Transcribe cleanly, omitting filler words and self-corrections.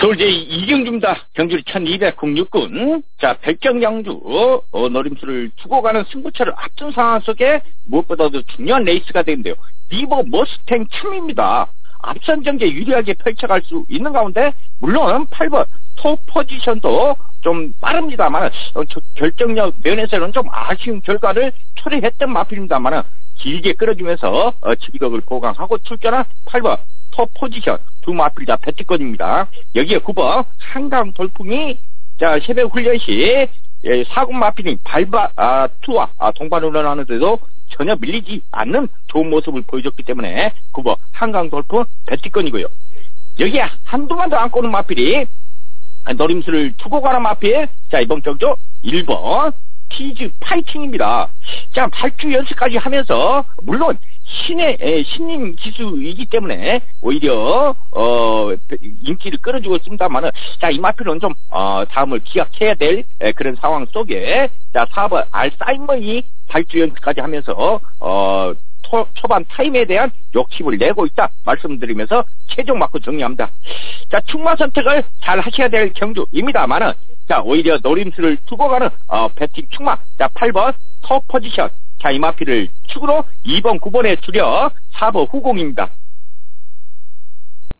서울제 이경주입니다. 경주 1206군. 자, 백경양주, 노림수를 두고 가는 승부처를 앞둔 상황 속에 무엇보다도 중요한 레이스가 되는데요. 리버 머스탱 춤입니다. 앞선 전개 유리하게 펼쳐갈 수 있는 가운데, 물론 8번 톱 포지션도 좀 빠릅니다만, 결정력 면에서는 좀 아쉬운 결과를 초래했던 마필입니다만, 길게 끌어주면서 지비력을 보강하고 출전한 8번 톱 포지션 두 마필 다 배트권입니다. 여기에 9번 한강 돌풍이 자 새벽 훈련 시 4군 마필인 투와 동반으로 하는데도 전혀 밀리지 않는 좋은 모습을 보여줬기 때문에 9번 한강 돌풍 배트권이고요. 여기에 한두만 더 안고 오는 마필이 노림수를 두고 가는 마필, 자 이번 경주 1번 티즈 파이팅입니다. 자, 8주 연습까지 하면서, 물론, 신인 기수이기 때문에, 오히려, 인기를 끌어주고 있습니다만은, 자, 이 마필은 좀, 다음을 기약해야 될 그런 상황 속에, 자, 4번 알사이머니 8주 연습까지 하면서, 초반 타임에 대한 욕심을 내고 있다 말씀드리면서 최종 마크 정리합니다. 자, 충마 선택을 잘 하셔야 될 경주입니다만은, 자, 오히려 노림수를 두고 가는, 배팅 충마. 자, 8번 톱 포지션. 자, 이 마필을 축으로 2번, 9번에 줄여 4번 후공입니다.